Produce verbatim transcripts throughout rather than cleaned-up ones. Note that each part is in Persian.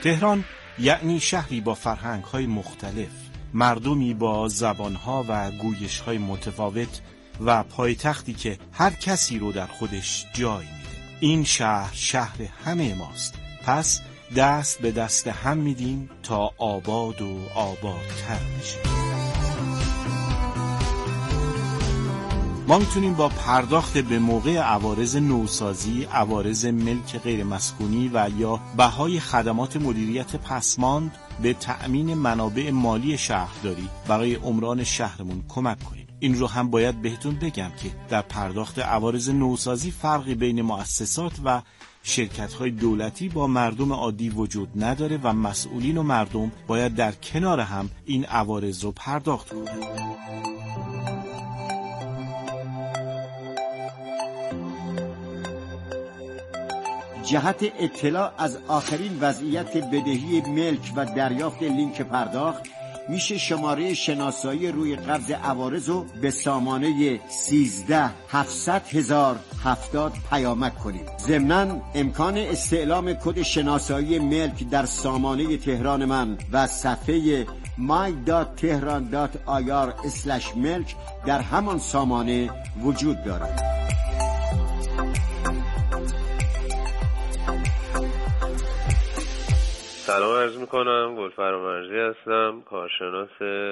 تهران یعنی شهری با فرهنگ‌های مختلف، مردمی با زبان‌ها و گویش‌های متفاوت و پایتختی که هر کسی رو در خودش جای میده. این شهر شهر همه ماست. پس دست به دست هم میدیم تا آباد و آبادتر بشه. ما میتونیم با پرداخت به موقع عوارض نوسازی، عوارض ملک غیر مسکونی و یا بهای خدمات مدیریت پسماند به تأمین منابع مالی شهرداری برای عمران شهرمون کمک کنیم. این رو هم باید بهتون بگم که در پرداخت عوارض نوسازی فرقی بین مؤسسات و شرکت‌های دولتی با مردم عادی وجود نداره و مسئولین و مردم باید در کنار هم این عوارض رو پرداخت کنند. جهت اطلاع از آخرین وضعیت بدهی ملک و دریافت لینک پرداخت میشه شماره شناسایی روی قبض عوارض رو به سامانه سیزده هفتصد هزار هفتاد پیامک کنید. ضمناً امکان استعلام کد شناسایی ملک در سامانه تهران من و صفحه my dot tehran dot i r slash ملک در همان سامانه وجود دارد. سلام عرض میکنم، گلفرامرزی هستم، کارشناس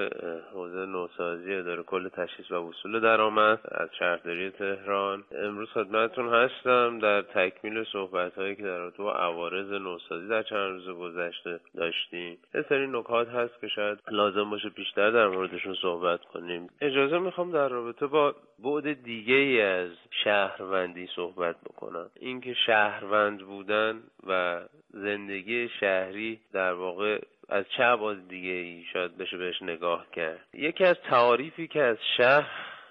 حوزه نوسازی اداره کل تشخیص و وصول درآمد از شهرداری تهران. امروز خدمتتون هستم در تکمیل صحبت‌هایی که در رابطه با عوارض نوسازی در چند روز گذشته داشتیم. یه سری نکات هست که شاید لازم باشه بیشتر در موردشون صحبت کنیم. اجازه میخوام در رابطه با بعد دیگه ای از شهروندی صحبت بکنم. اینکه شهروند بودن و زندگی شهری در واقع از چه ابعاد دیگه ای شاید بشه بهش نگاه کرد. یکی از تعاریفی که از شهر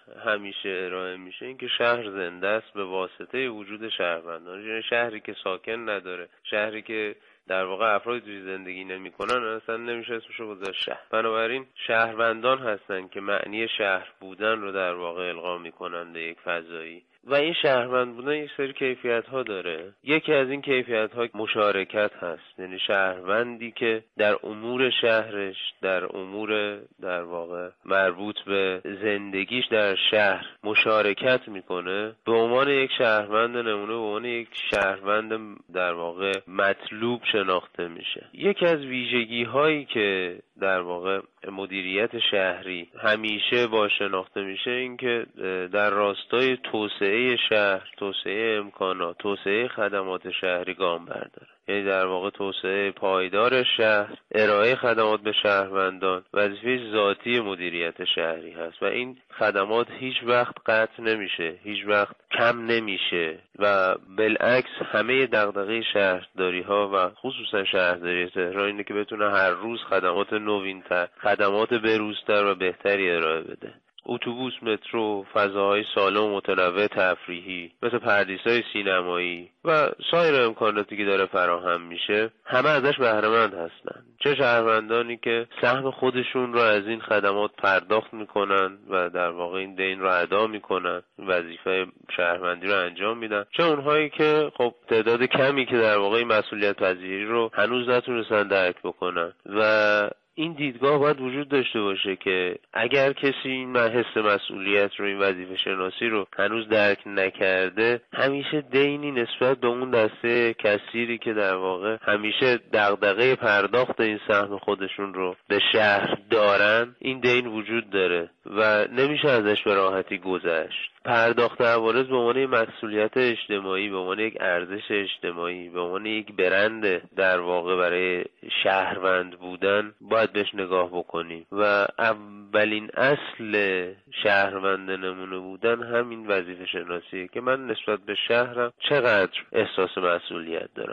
همیشه ارائه میشه این که شهر زنده است به واسطه وجود شهروندان. یعنی شهری که ساکن نداره، شهری که در واقع افرادی توی زندگی نمی‌کنن اصلا نمیشه اسمشو گذاشت شهر. بنابراین شهروندان هستن که معنی شهر بودن رو در واقع القا میکنن به یک فضایی و این شهروند بودن یک سری کیفیت ها داره. یکی از این کیفیت ها مشارکت هست، یعنی شهروندی که در امور شهرش، در امور در واقع مربوط به زندگیش در شهر مشارکت میکنه، به عنوان یک شهروند نمونه، به عنوان یک شهروند در واقع مطلوب شناخته میشه. یکی از ویژگی هایی که در واقع مدیریت شهری همیشه با شناخته میشه این که در راستای توسعه شهر، توسعه امکانات، توسعه خدمات شهری گام برداره. یعنی در واقع توسعه پایدار شهر، ارائه خدمات به شهروندان وظیفه ذاتی مدیریت شهری هست و این خدمات هیچ وقت قطع نمیشه، هیچ وقت کم نمیشه و بالعکس همه دغدغه شهرداری ها و خصوصا شهرداری تهران اینه که بتونه هر روز خدمات نوین‌تر، خدمات بروزتر و بهتری ارائه بده. اتوبوس، مترو، فضاهای سالم و متنوع تفریحی مثل پردیس‌های سینمایی و سایر امکاناتی که داره فراهم میشه همه ازش بهره‌مند هستن. چه شهروندانی که سهم خودشون رو از این خدمات پرداخت میکنن و در واقع این دین رو ادا میکنن، وظیفه شهروندی رو انجام میدن، چه اونهایی که خب تعداد کمی که در واقع مسئولیت پذیری رو هنوز نتونستن درک بکنن. و این دیدگاه باید وجود داشته باشه که اگر کسی این حس مسئولیت رو، این وظیفه شناسی رو هنوز درک نکرده، همیشه دینی نسبت به اون دسته کثیری که در واقع همیشه دغدغه پرداخت این سهم خودشون رو به شهر دارن، این دین وجود داره و نمیشه ازش به راحتی گذشت. پرداخت عوارض به عنوان یک مسئولیت اجتماعی، به عنوان یک ارزش اجتماعی، به عنوان یک برند در واقع برای شهروند بودن باید بهش نگاه بکنیم و اولین اصل شهروند نمونه بودن همین وظیفه شناسیه که من نسبت به شهرم چقدر احساس مسئولیت دارم.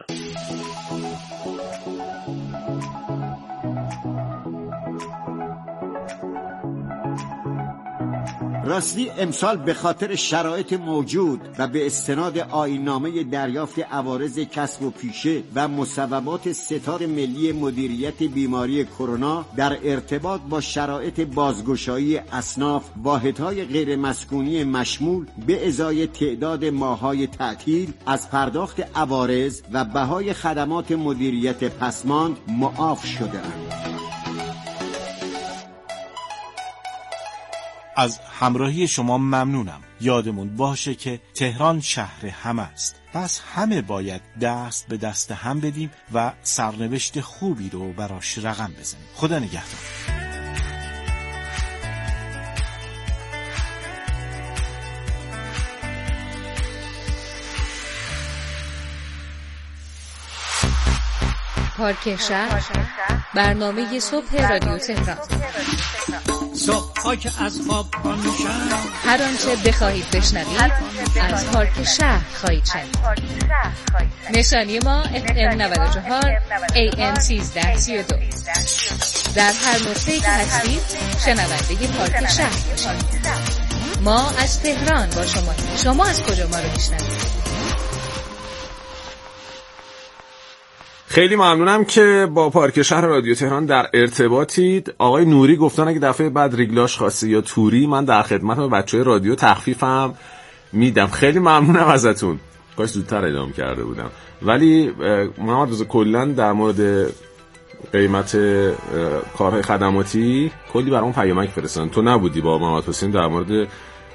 راستی امسال به خاطر شرایط موجود و به استناد آیین‌نامه دریافت عوارض کسب و پیشه و مصوبات ستاد ملی مدیریت بیماری کرونا در ارتباط با شرایط بازگشایی اصناف، واحدهای غیر مسکونی مشمول به ازای تعداد ماه‌های تعطیل از پرداخت عوارض و بهای خدمات مدیریت پسماند معاف شده‌اند. از همراهی شما ممنونم. یادمون باشه که تهران شهر همه است، پس همه باید دست به دست هم بدیم و سرنوشت خوبی رو براش رقم بزنیم. خدا نگهدار. پارک شهر، برنامه صبح رادیو تهران. صبح که از خواب پا میشم، هر آنچه بخواهید بشنوید از پارک شهر خواهید شنید. نشانی ما اف ام نود و چهار ای ام سیزده سی و دو. در هر نقطه‌ای که هستید شنونده پارک شهر باشید. ما از تهران با شما. شما از کجا ما رو میشنوید؟ خیلی ممنونم که با پارک شهر رادیو تهران در ارتباطید. آقای نوری گفتن اگه دفعه بعد ریگلاش خواسته یا توری، من در خدمتم بچهای رادیو تخفیفم میدم. خیلی ممنونم ازتون. کاش زودتر اعلام کرده بودم. ولی محمد رضا کلا در مورد قیمت کارهای خدماتی کلی برام پیامک فرستادن. تو نبودی با محمد حسین در مورد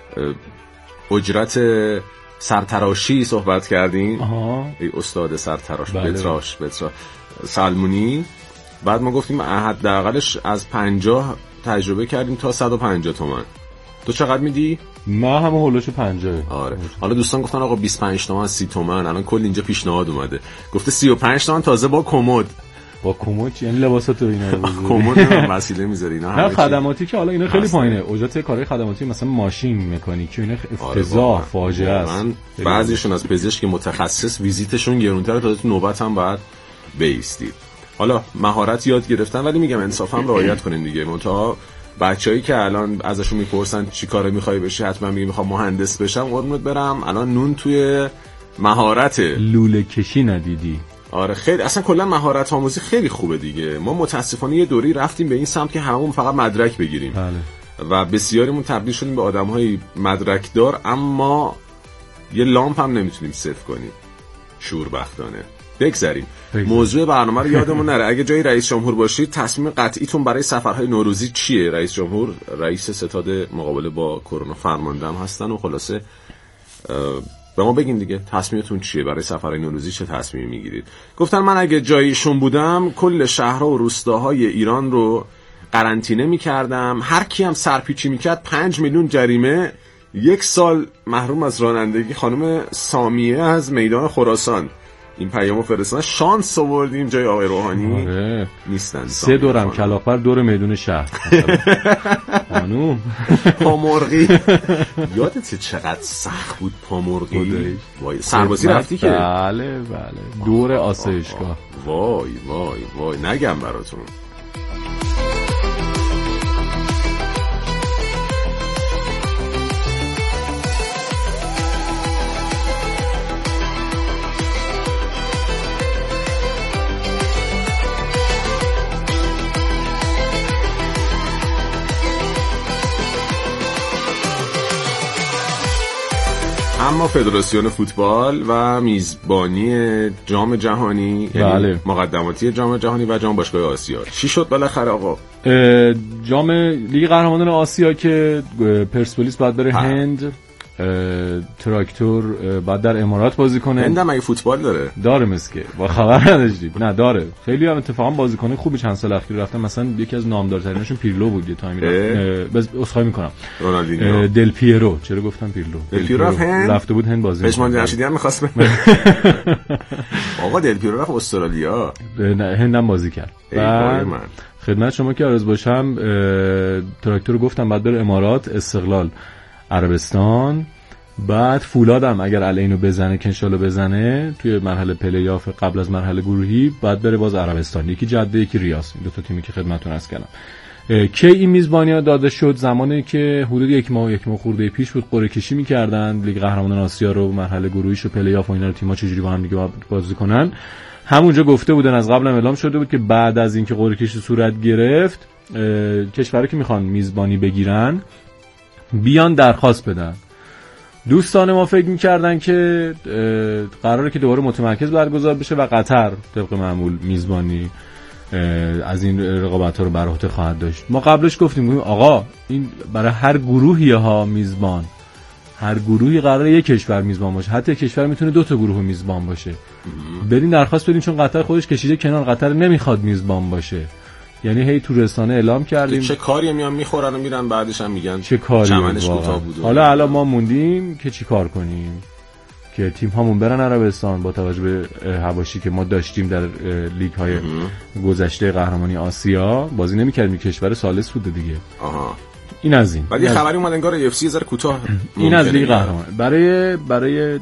اجرت سرتراشی صحبت کردیم. آها. ای استاد سرتراش. بله. بتراش بترا سلمونی. بعد ما گفتیم حداقلش از پنجاه تجربه کردیم تا صد و پنجاه تومن. تو چقدر میدی؟ ما هم هولوش پنجاه. آره. حالا دوستان گفتن آقا بیست و پنج تومن، سی تومن. الان کل اینجا پیشنهاد اومده. گفته سی و پنج تومن تازه با کمد. با کمد چی؟ یعنی لباسات رو اینا رو کمد نه وسیله میذاری اینا. نه خدماتی که حالا اینا خیلی پایینه. اجرت کارهای خدماتی مثلا ماشین مکانیکی اینا افتضاح فاجعه است. بعضیشون از پزشک متخصص ویزیتشون گرونتره، تا تو نوبت هم بعد بیستید. حالا مهارت یاد گرفتن، ولی میگم انصافا رعایت کنین دیگه. منتها بچه‌ای که الان ازشون میپرسن چی کاره میخوای بشی، حتما میگه میخوام مهندس بشم. قربونت برم الان نون توی مهارت لوله کشی ندیدی. آره خیلی اصلا کلا مهارت آموزی خیلی خوبه دیگه. ما متاسفانه یه دوری رفتیم به این سمت که هممون فقط مدرک بگیریم. بله. و بسیاریمون تبدیل شدیم به آدم‌های مدرک دار، اما یه لامپ هم نمیتونیم صرف کنیم. شوربختانه. بگذاریم. موضوع برنامه رو یادمون نره. اگه جای رئیس جمهور باشید تصمیم قطعیتون برای سفرهای نوروزی چیه؟ رئیس جمهور رئیس ستاد مقابله با کرونا فرمانده هم هستن و خلاصه به ما بگین دیگه تصمیمتون چیه برای سفرهای نوروزی، چه تصمیمی میگیرید؟ گفتن من اگه جایشون بودم کل شهرها و روستاهای ایران رو قرنطینه میکردم، هر کی هم سرپیچی میکرد پنج میلیون جریمه، یک سال محروم از رانندگی. خانم سامیه از میدان خراسان این پیامو فرستادن. شانس آوردیم جای آقای روحانی آره. نیستن. سه دورم کلاغبر دور میدون شهر. خانوم پامرغی یادت چقدر سخت بود پامرغی؟ وای سربازی رفتی که؟ بله بله دور آسایشگاه. وای وای وای نگم براتون. اما فدراسیون فوتبال و میزبانی جام جهانی، بله. یعنی مقدماتی جام جهانی و جام باشگاه آسیا چی شد بالاخره آقا؟ جام لیگ قهرمانان آسیا که پرسپولیس باید بره هند، تراکتور بعد در امارات بازی کنه. هند هم اگه فوتبال داره داره مسکه با خبر نداشتیم. نه داره. خیلی هم اتفاقا بازیکن خوبی چند سال اخیر رفتن. مثلا یکی از نامدارتریناشون پیرلو بود یه تایمی رفت. اسخای میکنم رونالدینیو. دل پیرو. چرا گفتم پیرلو؟ دل پیرو رفت هند. رفته بود هند بازی. پشمان جمشیدی هم می‌خواست آقا دل پیرو رفت استرالیا. نه هند هم بازی کرد. بعد خدمت شما که عرض باشم تراکتور گفتم بعد بره امارات، استقلال عربستان، بعد فولادم اگر الینو بزنه که انشالله بزنه توی مرحله پلی آف قبل از مرحله گروهی بعد بره باز عربستان. یکی جده یکی ریاض. این دو تا تیمی که خدمتتون عرض کردم. که این میزبانی ها داده شد زمانی که حدود یک ماه و یک ماه خورده پیش بود قرعه کشی می‌کردن لیگ قهرمانان آسیا رو، مرحله گروهیش و پلی آف و اینا رو تیم‌ها چجوری با هم دیگه بازی کنن. همونجا گفته بودن، از قبل هم اعلام شده بود که بعد از اینکه قرعه کشی صورت گرفت کشورایی که میخوان میزبانی بگیرن بیان درخواست بدن. دوستان ما فکر می‌کردن که قراره که دوباره متمرکز برگزار بشه و قطر طبق معمول میزبانی از این رقابت‌ها رو بر عهده خواهد داشت. ما قبلش گفتیم آقا این برای هر گروهی ها میزبان، هر گروهی قراره یک کشور میزبان باشه، حتی کشور میتونه دو تا گروه میزبان باشه. برین درخواست بدین، چون قطر خودش کشیده کنار، قطر نمیخواد میزبان باشه. یعنی هی تو رسانه اعلام کردیم چه کاری میان میخورن و میرن بعدش هم میگن چه کاری چمنش کوتاه بود. حالا الان ما موندیم که چی کار کنیم که تیم هامون برن عربستان با توجه به حواشی که ما داشتیم در لیگ های گذشته قهرمانی آسیا بازی نمی‌کردیم، کشور ثالث بوده دیگه. آها. این از این. ولی خبری اومد انگار اف سی ذره کوتاه این از لیگ قهرمان برای برای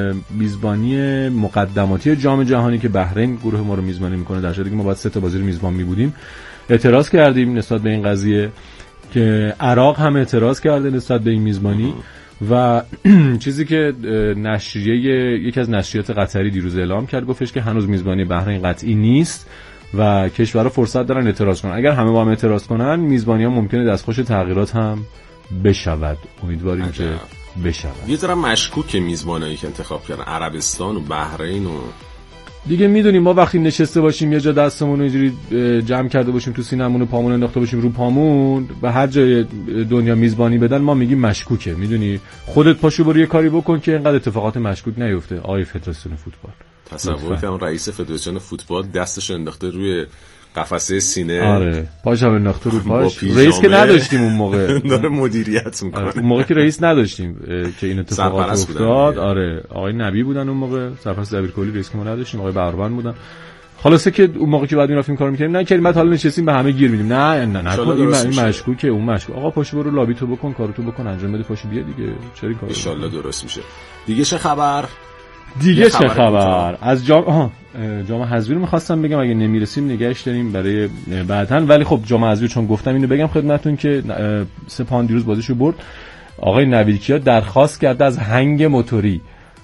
میزبانی مقدماتی جام جهانی که بحرین گروه ما رو میزبانی میکنه، در صورتی که ما باید سه تا بازی رو میزبان میبودیم، اعتراض کردیم نسبت به این قضیه که عراق هم اعتراض کرده نسبت به این میزبانی و چیزی که نشریه یکی از نشریات قطری دیروز اعلام کرد، گفتش که هنوز میزبانی بحرین قطعی نیست و کشورها فرصت دارن اعتراض کنن. اگر همه با هم اعتراض کنن میزبانی‌ها ممکنه دستخوش تغییرات هم بشود. امیدواریم عجب. که بشود. یه ذره مشکوکه میزبانایی که انتخاب کردن، عربستان و بحرین و دیگه میدونیم ما وقتی نشسته باشیم یه جا دستمون رو اینجوری جمع کرده باشیم تو سینه‌مون و پامون انداخته باشیم رو پامون و هر جای دنیا میزبانی بدن ما میگیم مشکوکه. میدونی خودت پاشو برو یه کاری بکن که اینقدر اتفاقات مشکوک نیفته. آقای فدراسیون فوتبال تصور کنم رئیس فدراسیون فوتبال دستش انداخته روی قفسه سینه. آره پاشم انداخته رو پاش. رئیس که نداشتیم اون موقع، داره مدیریت میکنه. آره. اون موقع که رئیس نداشتیم که این اتفاقات افتاد. آره آقای نبی بودن اون موقع، سرپرست دبیرکلی، رئیس که ما نداشتیم آقای بهروند بودن. خلاصه که اون موقع که بعد میرفتیم کار میکردیم نه کردیم، بعد حالا نشستیم به همه گیر میدیم نه نه نه این, این مشکوکه اون مشکوک. آقا پاشو برو لابی تو بکن، کارو بکن، انجام بده، پاشو بیا دیگه. چرا این کارو؟ ان شاءالله درست میشه. دیگه چه خبر؟ دیگه چه خبر؟ از جام آها جام حذفی رو می‌خواستم بگم، اگه نمیرسیم نگهش داریم برای بعداً. ولی خب جام حذفی چون گفتم اینو بگم خدمتتون که سپاهان دیروز بازیشو برد. آقای نویدکیا درخواست کرده از هنگ موتوری،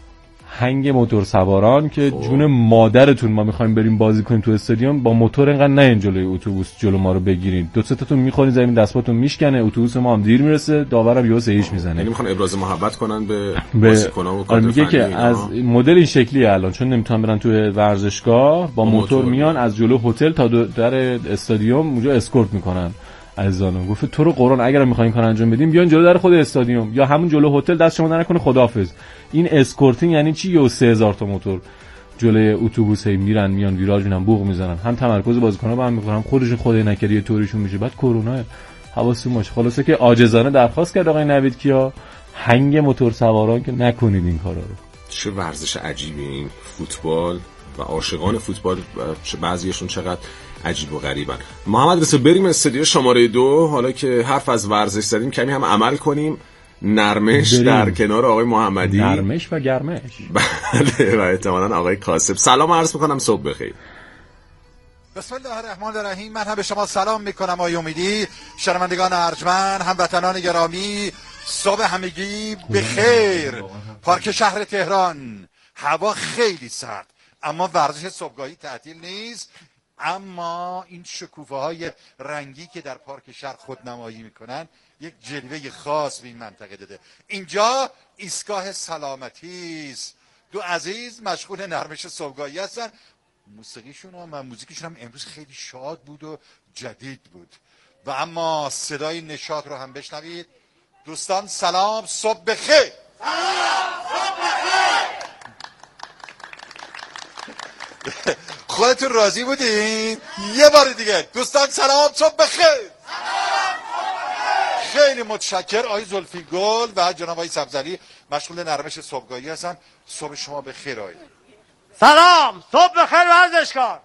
هنگ موتور سواران که خوب. جون مادرتون ما می‌خوایم بریم بازی کنیم تو استادیوم، با موتور اینقدر نه جلوی اتوبوس جلو ما رو بگیرید، دو سه تاتون می‌خورین زمین، دستاتون میشکنه، اتوبوس ما هم دیر میرسه، داورم یهو سهیش میزنه. یعنی می‌خوان ابراز محبت کنن به بازیکن‌ها و کادر. میگه که از مدل این شکلیه الان، چون نمیتونن برن تو ورزشگاه با, با موتور, موتور میان از جلو هتل تا در استادیوم اونجا اسکورت میکنن. عزیزانم گفت تو رو قرآن اگر می‌خواین کار انجام بدیم بیان جلو در خود استادیوم یا همون جلو هتل، دست شما نکنه خداحافظ. این اسکورتینگ یعنی چی؟ یه سه هزار تا موتور جلوی اتوبوس هی میرن میان ویراژ میرن بوق میزنن، هم تمرکز بازیکن‌ها با هم می‌کنن، خودشون خدای نکردی طوریشون میشه، بعد کرونا حواستون باشه. خلاصه که عاجزانه درخواست کرد آقای نویدکیا هنگ موتور سواران که نکنید این کارا رو. چه ورزش عجیبی این فوتبال و عاشقان فوتبال بعضیشون چقدر عجیب و غریبن. محمد رسول بریم استودیو شماره دو. حالا که حرف از ورزش زدیم کمی هم عمل کنیم. نرمش بریم. در کنار آقای محمدی، نرمش و گرمش. بله و احتمالاً آقای کاسب. سلام عرض میکنم، صبح بخیر. بسم الله الرحمن الرحیم. من هم به شما سلام میکنم آقای امیدی، شنوندگان ارجمند، هموطنان گرامی، صبح همگی بخیر. پارک شهر تهران هوا خیلی سرد اما ورزش صبحگاهی تعطیل نیست. اما این شکوفه های رنگی که در پارک شهر خودنمایی میکنن یک جلوه خاص به این منطقه داده. اینجا ایستگاه سلامتی است. دو عزیز مشغول نرمش صبحگاهی هستن. موسیقیشون و موزیکشون هم امروز خیلی شاد بود و جدید بود و اما صدای نشاط رو هم بشنوید. دوستان سلام، صبح بخیر. سلام، صبح بخیر. خودتون راضی بودین؟ یه بار دیگه دوستان سلام، صبح بخیر. خیلی متشکر. آقای زلفی گل و جناب آقای سبزعلی مشغول نرمش صبحگاهی هستن. صبح شما بخیر. آقای سلام، صبح بخیر ورزشکار.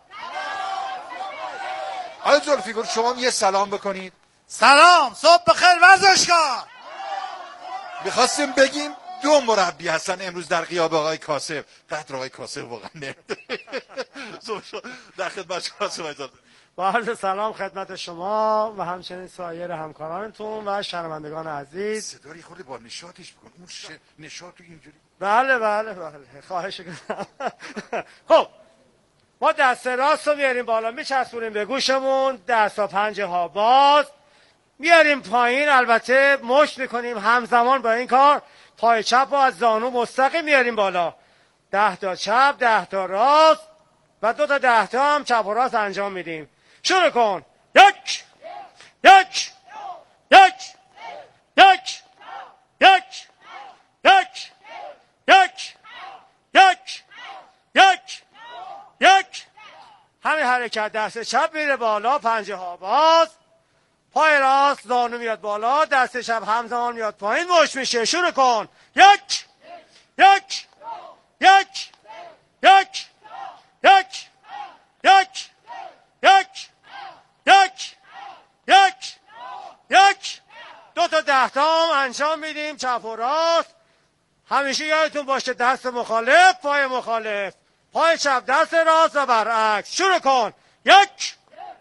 آقای زلفی گل شما یه سلام بکنید. سلام، صبح بخیر ورزشکار. میخواستیم بگیم دو مربی هستن امروز در غیاب آقای کاسب. قدر آقای کاسب واقعا نمیده. در خدمت شما هستم. با عرض سلام خدمت شما و همچنین سایر همکارانتون و شنوندگان عزیز. صداری خورده با نشاطش بکن، اون ش... نشاطو اینجوری. بله بله بله خواهش میکنم. خب ما دست راست رو میاریم بالا میچسبونیم به گوشمون، دست تا پنجه ها باز میاریم پایین، البته مشت میکنیم همزمان با این کار. پای چپ رو از زانو مستقیم میاریم بالا، ده تا چپ ده تا راست و دو تا ده تا هم چپ و راست انجام میدیم. شروع کن. یک یک یک یک یک یک یک یک یک یک. همین حرکت، دست چپ میره بالا، پنجه ها باز، پای راست زانو میاد بالا، دست چپ همزمان میاد پایین، مشت میشه. شروع کن. یک یک یک یک یک یک یک یک یک یک. دو تا ده تا هم انجام میدیم چپ و راست. همیشه یادتون باشه دست مخالف پای مخالف، پای چپ دست راست و برعکس. شروع کن. یک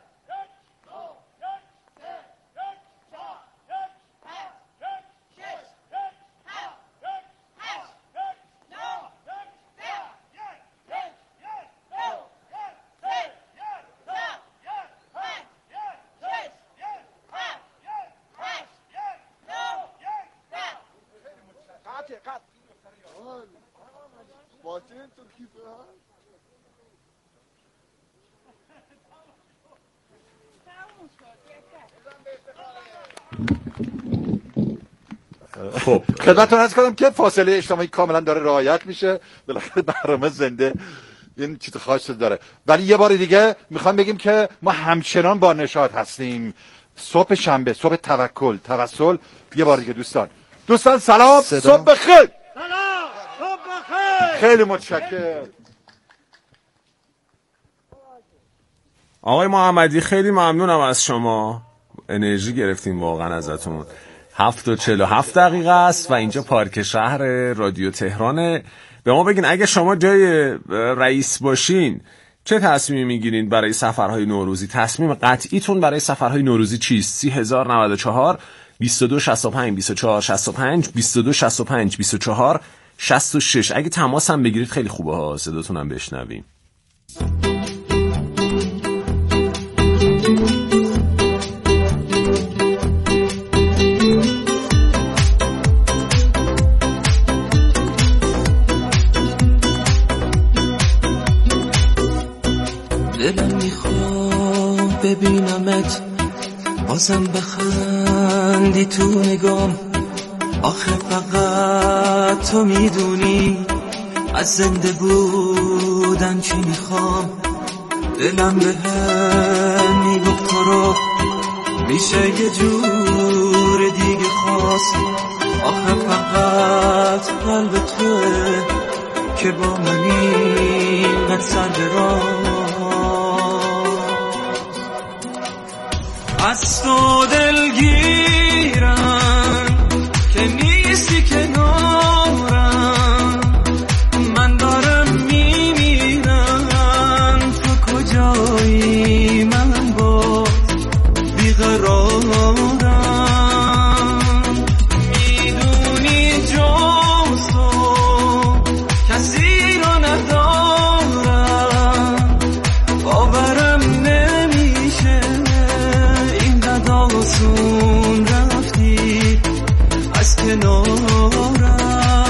خب خدمتتون عرض کنم که فاصله اجتماعی کاملا داره رعایت میشه، بالاخره برنامه زنده این چیز خاصی داره. ولی یه بار دیگه میخوام بگیم که ما همچنان با نشاط هستیم. صبح شنبه، صبح توکل، توسل. یه بار دیگه دوستان دوستان سلام، صبح بخیر. سلام، صبح بخیر. خیلی متشکرم آقای محمدی، خیلی ممنونم از شما، انرژی گرفتیم واقعا ازتون. هفت و چهل و هفت دقیقه است و اینجا پارک شهر رادیو تهرانه. به ما بگین اگه شما جای رئیس باشین چه تصمیمی میگیرین برای سفرهای نوروزی؟ تصمیم قطعیتون برای سفرهای نوروزی چیست؟ سی هزار نود و چهار بیست و دو شصت و پنج بیست و چهار شصت و پنج بیست و دو شصت و پنج بیست و چهار شصت و شش. اگه تماس هم بگیرید خیلی خوبه ها، صداتون هم بشنویم. دلم میخواد ببینمت بازم بخندی تو نگام، آخه فقط تو میدونی از زنده بودن چی میخوام. دلم به هم میگفت تو رو میشه یه جور دیگه خواست، آخه فقط قلب توه که با منی قد سر برام. از تو دلگیرم که نیستی کنارم، من دارم میمیرم تو کجایی، من باز بیقرارم. میدونی جز تو کسی رو ندارم، باورم نمیشه آسون رفتی از کنارم.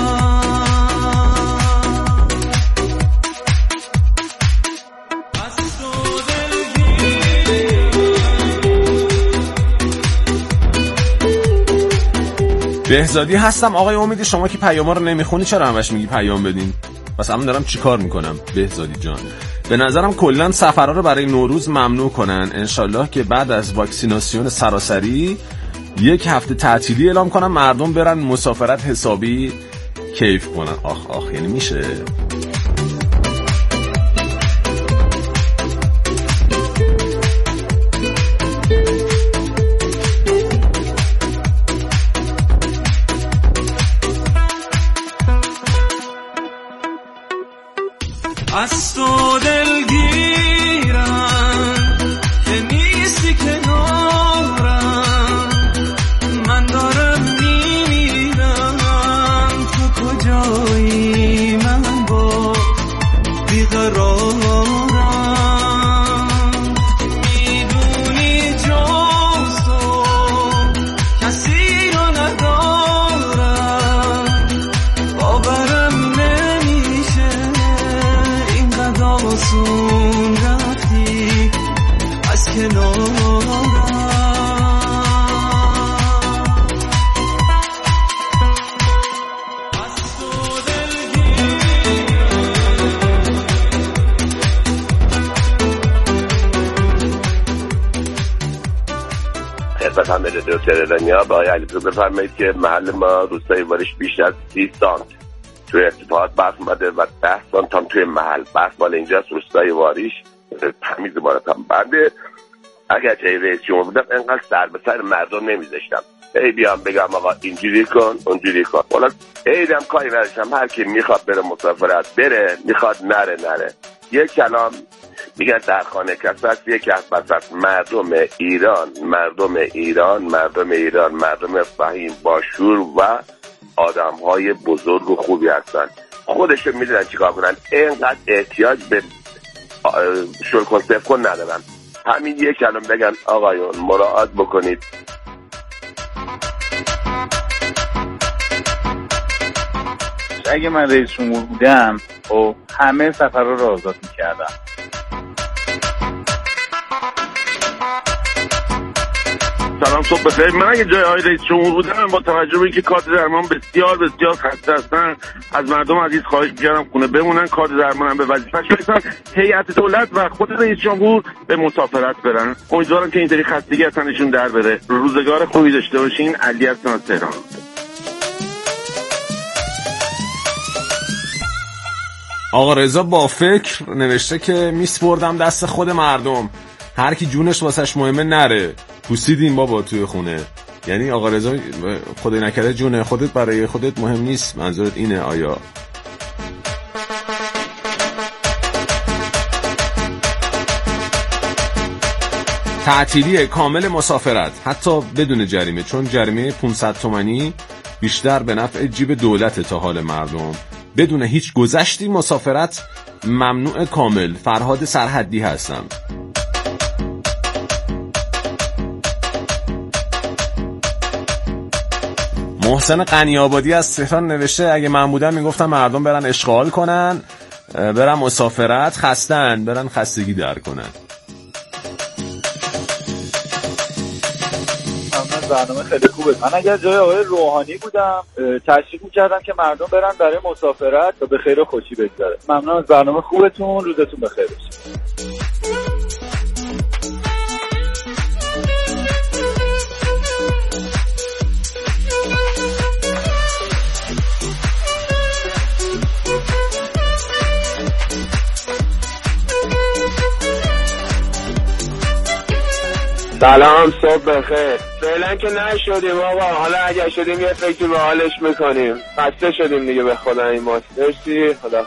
بهزادی هستم. آقای امیدی، شما که پیاما رو نمیخونی چرا همش میگی پیام بدین؟ بس الان دارم چی کار میکنم بهزادی جان؟ به نظرم کلن سفرها رو برای نوروز ممنوع کنن. انشالله که بعد از واکسیناسیون سراسری یک هفته تعطیلی اعلام کنن، مردم برن مسافرت حسابی کیف کنن. آخ آخ، یعنی میشه؟ از تو دلگیرم که کمون رفتی از کنارم. خدمت همه دکتر ایرانیا با آقای علیزاده بفرمایید که محل ما روستای واریش بیش از سی سانت توی ارتفاعات برف اومده و ده سانت هم توی محل برف مال اینجاست. روستای واریش تمیز مارات هم بنده. اگر جای رئیس جمهور بودم اینقدر سر به سر مردم نمیذاشتم ای بیام بگم آقا اینجوری کن اونجوری کن. والا ایدم کاری نداشتم، هر کی میخواد بره مسافرت بره، میخواد نره نره. یک کلام میگن در خانه کس هست یک کس هست. مردم ایران مردم ایران مردم ایران مردم فهیم با شور و آدم های بزرگ و خوبی هستن. خودشون میدونن چیکار کنن. اینقدر احتیاج به شلک و سفکن ندارن. همین یک کلام بگن آقایون مراعات بکنید. اگه من رئیس جمهور بودم و همه سفرها رو آزاد میکردم. سلام صبح بخیر. من اگه جای آقای رئیس جمهور بودم با توجه به اینکه کارت درمان بسیار بسیار خسته هستن از مردم عزیز خواهش می‌کردم خونه بمونن، کارت درمان هم به وظیفه‌اش برسن، هیئت دولت و خود رئیس جمهور به مسافرت برن. امیدوارم که اینطوری خستگی از تنشون در بره. روزگار خوبی داشته باشین. علی هستم از تهران. آقا رضا با فکر نوشته که میسپردم دست خود مردم، هر کی جونش واسش مهمه نره. پوسیدین بابا توی خونه. یعنی آقا رضا خدای نکرده جون خودت برای خودت مهم نیست، منظورت اینه آیا؟ تعطیلی کامل مسافرت حتی بدون جریمه، چون جریمه پانصد تومانی بیشتر به نفع جیب دولت تا حال مردم. بدون هیچ گذشتی مسافرت ممنوع کامل. فرهاد سرحدی هستم. محسن قنی‌آبادی از تهران نوشته اگه من بودم میگفتم مردم برن اشغال کنن، برن مسافرت، خستن برن خستگی در کنن. برنامه خیلی خوبه. من اگر جای آقای روحانی بودم تشریف می‌کردم که مردم برن برای مسافرت و به خیر و خوشی بگذره. ممنون از برنامه خوبتون. روزتون بخیر باشه. سلام صبح بخیر. فعلا که نشدیم آقا، حالا اگر شدیم یه فکری به حالش میکنیم. خسته شدیم دیگه به خدا. این ماست. مرسی. خدا.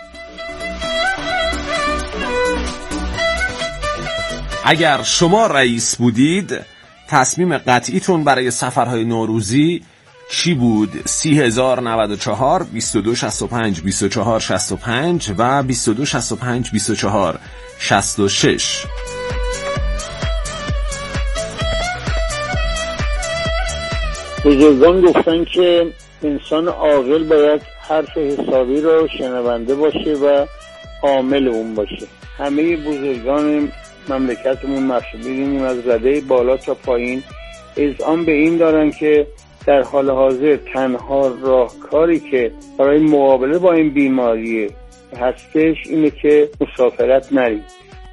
اگر شما رئیس بودید تصمیم قطعیتون برای سفرهای نوروزی چی بود؟ سی هزار نود و چهار بیست و دو شصت و پنج بیست و چهار شصت و پنج و بیست و دو شصت و پنج بیست و چهار شصت و شش. بزرگان گفتن که انسان عاقل باید حرف حسابی رو شنونده باشه و عامل اون باشه. همه بزرگان مملکتمون مسئولین از رده بالا تا پایین اذعان به این دارن که در حال حاضر تنها راهکاری که برای مقابله با این بیماری هستش اینه که مسافرت نرید.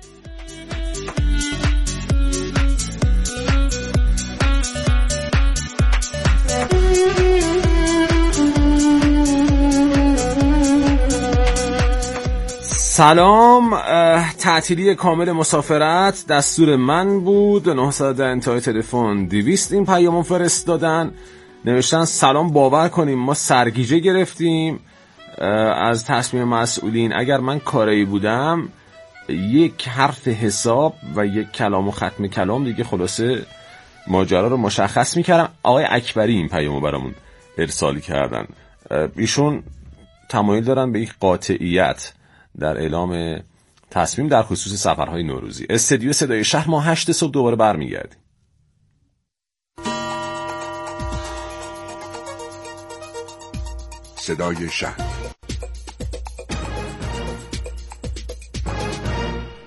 سلام. تعطیلی کامل مسافرت دستور من بود. نهصد انتهای تلفن دویست این پیامو فرستادن. نوشتن سلام، باور کنیم ما سرگیجه گرفتیم از تصمیم مسئولین. اگر من کاری بودم یک حرف حساب و یک کلام و ختم کلام دیگه خلاصه ماجرا رو مشخص میکردم. آقای اکبری این پیامو برامون ارسال کردن. ایشون تمایل دارن به یک قاطعیت در اعلام تصمیم در خصوص سفرهای نوروزی. استدیو صدای شهر، ما هشت صبح دوباره برمیگردیم. صدای شهر.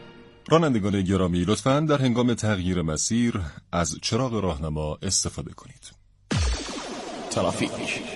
رانندگان گرامی، لطفاً در هنگام تغییر مسیر از چراغ راهنما استفاده کنید. ترافیک.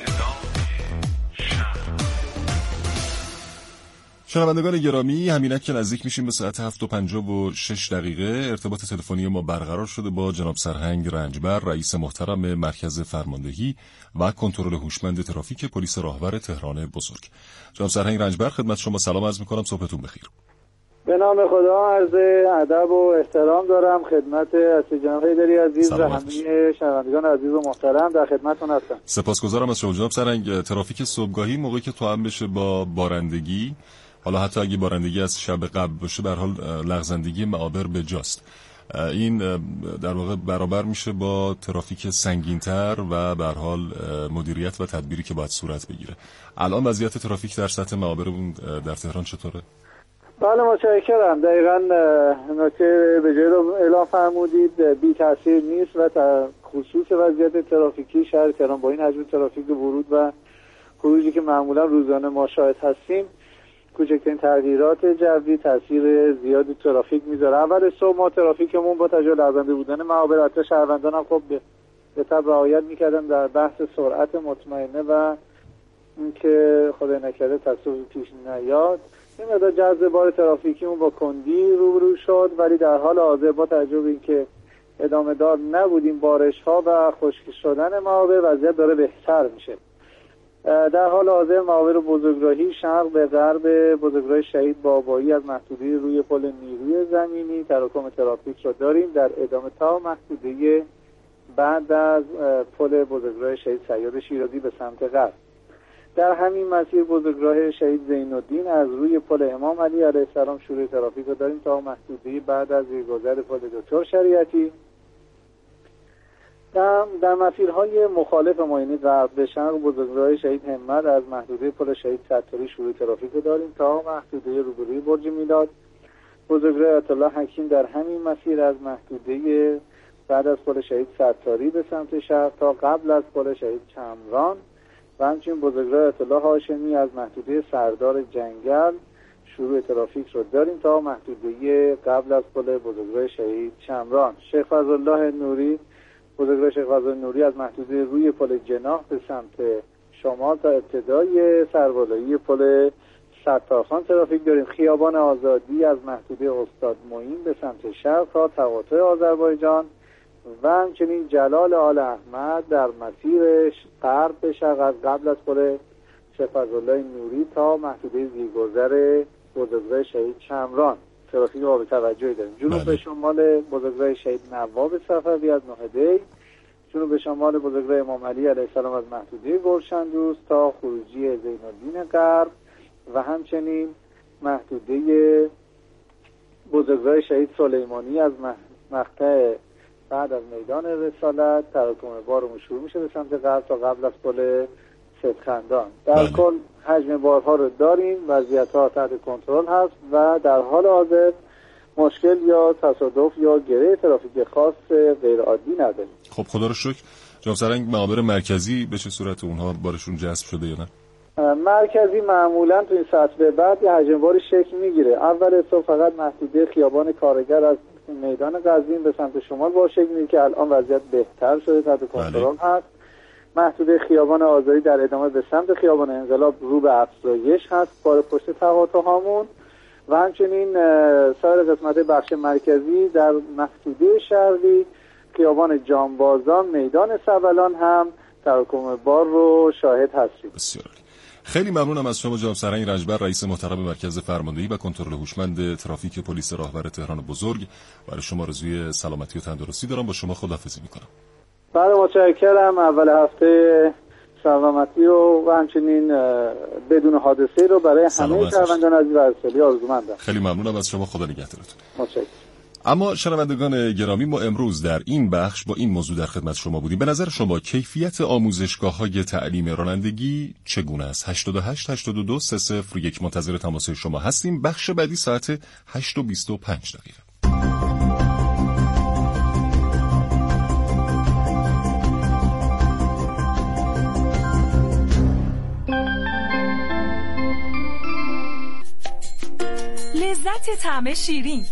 شنوندگان گرامی، همینک که نزدیک میشیم به ساعت هفت و پنجاه و شش دقیقه، ارتباط تلفنی ما برقرار شده با جناب سرهنگ رنجبر، رئیس محترم مرکز فرماندهی و کنترل هوشمند ترافیک پلیس راهور تهران بزرگ. جناب سرهنگ رنجبر، خدمت شما سلام عرض میکنم، صبحتون بخیر. به نام خدا عرض ادب و احترام دارم خدمت اصلی جناب حیدری عزیز و همه شنوندگان عزیز و محترم، در خدمتتون هستم. سپاسگزارم از شما جناب سرهنگ. ترافیک صبحگاهی موقعی که توأم بشه با بارندگی، حالا حتی اگه بارندگی از شب قبل باشه، به هر حال لغزندگی معابر به جاست. این در واقع برابر میشه با ترافیک سنگین‌تر و به هر حال مدیریت و تدبیری که باید صورت بگیره. الان وضعیت ترافیک در سطح معابرمون در تهران چطوره؟ بله متشکرم. دقیقاً نکته به جای رو اعلام فرمودید، بی تاثیر نیست و خصوص وضعیت ترافیکی شهر تهران با این حجم ترافیک ورود و خروجی که معمولا روزانه ما شاهد هستیم، کوچکترین تغییرات جوی تاثیر زیادی ترافیک میذاره. اول صبح ما ترافیکمون با توجه لغزنده بودن معابر، البته شهروندان هم خب به طبع رعایت میکردن در بحث سرعت مطمئنه و اینکه خدای نکرده تصادف پیش نیاد، این مقدار جذب بار ترافیکیمون با کندی روبرو شد، ولی در حال حاضر با توجه به اینکه ادامه دار نبودیم بارش ها و خشک شدن معابر، وضعیت داره بهتر میشه. در حال حاضر معابر بزرگراهی شرق به غرب بزرگراه شهید بابایی از محدوده روی پل نیروی زمینی تراکم ترافیک رو داریم، در ادامه تا محدوده بعد از پل بزرگراه شهید صیاد شیرازی به سمت غرب. در همین مسیر بزرگراه شهید زین‌الدین از روی پل امام علی علیه السلام شروع ترافیک رو داریم تا محدوده بعد از گذر پل دکتر شریعتی. در, در مسیرهای مخالف ما، یعنی غرب به شرق بزرگراه شهید همت از محدوده پل شهید ستاری شروع ترافیک رو داریم تا محدوده روبروی برج میلاد. بزرگراه آیت الله حکیم در همین مسیر از محدوده بعد از پل شهید ستاری به سمت شرق تا قبل از پل شهید چمران و همچنین بزرگراه آیت الله هاشمی از محدوده سردار جنگل شروع ترافیک رو داریم تا محدوده قبل از پل بزرگراه شهید چمران. شیخ فضلالله نوری بزرگراه شیخ فضلالله نوری از محدوده روی پل جناح به سمت شمال تا ابتدای سربالایی پل ستارخان ترافیک داریم. خیابان آزادی از محدوده استاد معین به سمت شرق تا تقاطع آذربایجان و همچنین جلال آل احمد در مسیر غرب به شرق از قبل از پل شیخ فضلالله نوری تا محدوده زیرگذر بزرگراه شهید چمران ترافیک قابل توجهی داریم. جنوب به شمال بزرگراه شهید نواب صفوی از نهده، جنوب به شمال بزرگراه امام علی علیه السلام از محدوده گلشن تا خروجی زین‌الدین غرب و همچنین محدوده بزرگراه شهید سلیمانی از مقطع بعد از میدان رسالت تراکم بارمون شروع میشه به سمت غرب تا قبل از پل سیدخندان. در کل حجم بارها رو داریم، وضعیت ها تحت کنترل هست و در حال حاضر مشکل یا تصادف یا گره ترافیک خاص غیر عادی نداریم. خب خدا رو شکر. جناب سرهنگ، معابر مرکزی به چه صورت اونها بارشون جذب شده یا نه؟ مرکزی معمولا تو این سطح به بعد یه حجم باری شکل میگیره. اول صبح فقط محدوده خیابان کارگر از میدان قزوین به سمت شمال با شکل میگیره که الان وضعیت بهتر شده، تحت کنترل هست. محدوده خیابان آزادی در ادامه به سمت خیابان انقلاب رو به افزایش هست بار پشت تقاطع هامون و همچنین سایر قسمت بخش مرکزی در محدوده شرقی خیابان جانبازان میدان سبلان هم تراکم بار رو شاهد هستیم. بسیار خیلی ممنونم از شما جناب سرهنگ رنجبر، رئیس محترم مرکز فرماندهی و کنترل هوشمند ترافیک پلیس راهور تهران بزرگ. برای شما آرزوی سلامتی و تندرستی دارم. با شما خداحافظی میکنم. بله متشکرم. اول هفته سلامتی رو و همچنین بدون حادثه رو برای همه شهروندان عزیز و ارسالی آرزومندم. خیلی ممنونم از شما. خدا نگهدارتون. متشکرم. اما شنوندگان گرامی، ما امروز در این بخش با این موضوع در خدمت شما بودیم. به نظر شما کیفیت آموزشگاه‌های تعلیم رانندگی چگونه است؟ هشتاد و هشت هشتاد و دو سه صفر یک منتظر تماس شما هستیم. بخش بعدی ساعت هشت و بیست و پنج دقیقه. لذت طعم شیرین